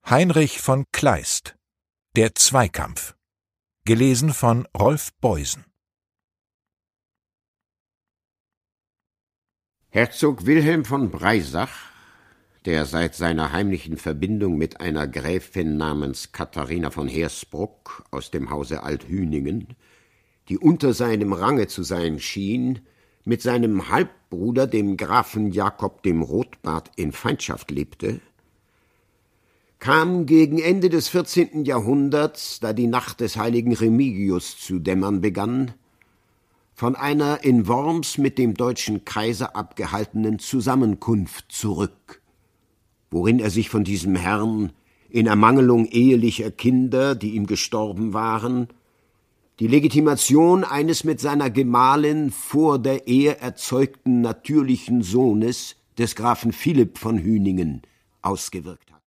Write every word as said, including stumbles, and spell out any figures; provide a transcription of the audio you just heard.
Heinrich von Kleist. Der Zweikampf. Gelesen von Rolf Beusen. Herzog Wilhelm von Breisach, der seit seiner heimlichen Verbindung mit einer Gräfin namens Katharina von Hersbruck aus dem Hause Althüningen, die unter seinem Range zu sein schien, mit seinem Halbbruder, dem Grafen Jakob dem Rotbart, in Feindschaft lebte, kam gegen Ende des vierzehnten Jahrhunderts, da die Nacht des heiligen Remigius zu dämmern begann, von einer in Worms mit dem deutschen Kaiser abgehaltenen Zusammenkunft zurück, worin er sich von diesem Herrn in Ermangelung ehelicher Kinder, die ihm gestorben waren, die Legitimation eines mit seiner Gemahlin vor der Ehe erzeugten natürlichen Sohnes des Grafen Philipp von Hüningen ausgewirkt hat.